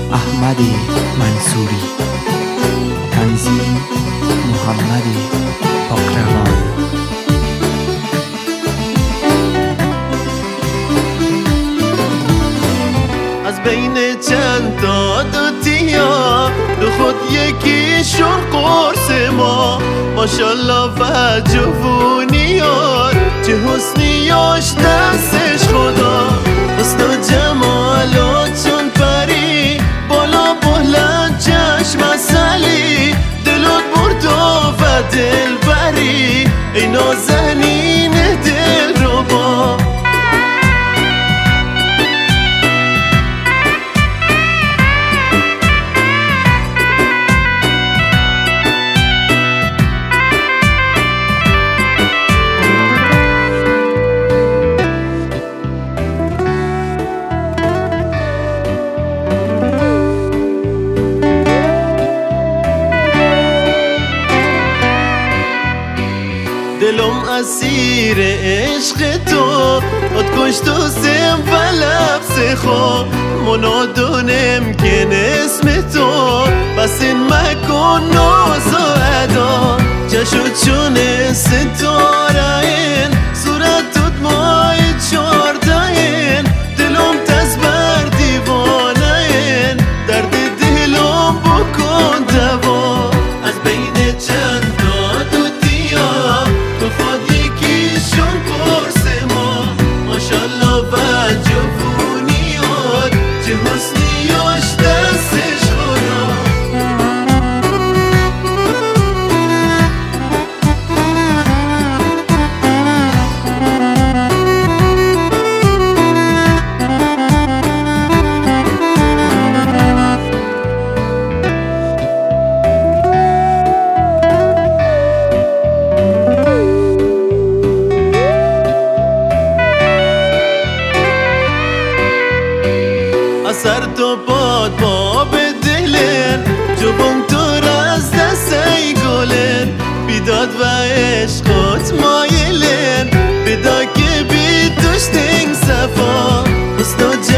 احمد منصوری. تنظیم محمد باقروان. از بین چند تا دوتیا دو خود یکیشون قرص ما، ماشالله و جوونیار چه حسنیاش دستش خدا. حسن و جمالات چون پری بالا بلند چشم اصلی، دلت برد و دل بری ای نازنین دل رو با. دلم اسیر عشق تو خود کشت و زم و لبس خو منادونم که اسم تو بس این مکن ناز و ادا. چشو چون ستاره این صورت توت مای چارده این دلم تز بر دیوانه این درد دلم بکن دوا. از بین چند تا دوتیا تو خود یکیشون قرص ما، ماشالله و جوونیات چه حسنیاش دستش خدا. اثر تو باد باب دلن جبم تو از دست ای گلن بیداد و عشقات مایلن بدا که بی دشتنگ صفا. حسن و